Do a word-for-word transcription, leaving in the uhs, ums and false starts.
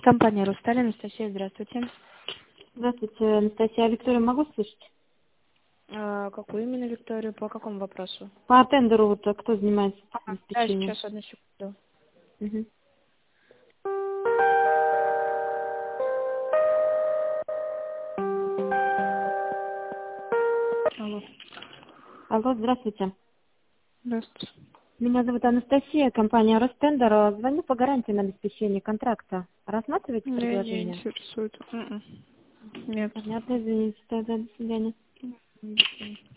Компания «Русталь», Анастасия, здравствуйте. Здравствуйте, Анастасия. Виктория, могу слышать? А, какую именно Викторию, по какому вопросу? По тендеру, вот, а кто занимается А, да, обеспечением? сейчас, одну секунду. Мгм. Алло. Алло, здравствуйте. Здравствуйте. Меня зовут Анастасия, компания Ростендер. Звоню по гарантии на обеспечение контракта. Рассматриваете Меня не предложение? интересует. М-м. Нет. Понятно, извините, тогда до свидания. М,